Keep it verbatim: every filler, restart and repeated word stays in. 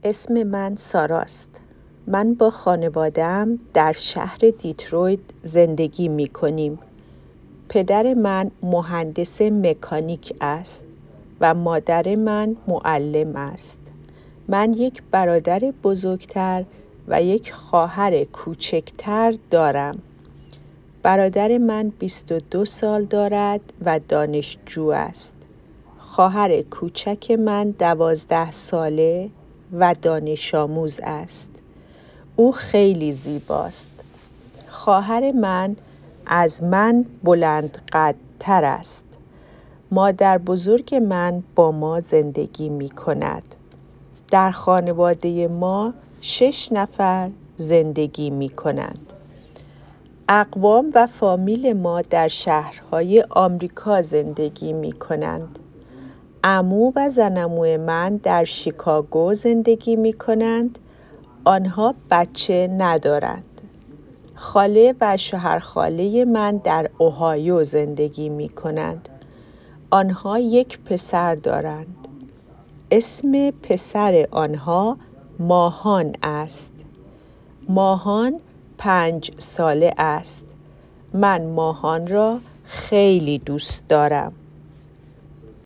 اسم من ساراست. من با خانواده‌ام در شهر دیترویت زندگی می کنیم. پدر من مهندس مکانیک است و مادر من معلم است. من یک برادر بزرگتر و یک خواهر کوچکتر دارم. برادر بیست بیست و دو سال دارد و دانشجو است. خواهر کوچک من دوازده ساله و دانش آموز است. او خیلی زیباست. خواهر من از من بلند قدتر است. مادر بزرگ من با ما زندگی می کند. در خانواده ما شش نفر زندگی می کنند. اقوام و فامیل ما در شهرهای آمریکا زندگی می کنند. عمو و زنمو من در شیکاگو زندگی می کنند. آنها بچه ندارند. خاله و شوهرخاله من در اوهایو زندگی می کنند. آنها یک پسر دارند. اسم پسر آنها ماهان است. ماهان پنج ساله است. من ماهان را خیلی دوست دارم.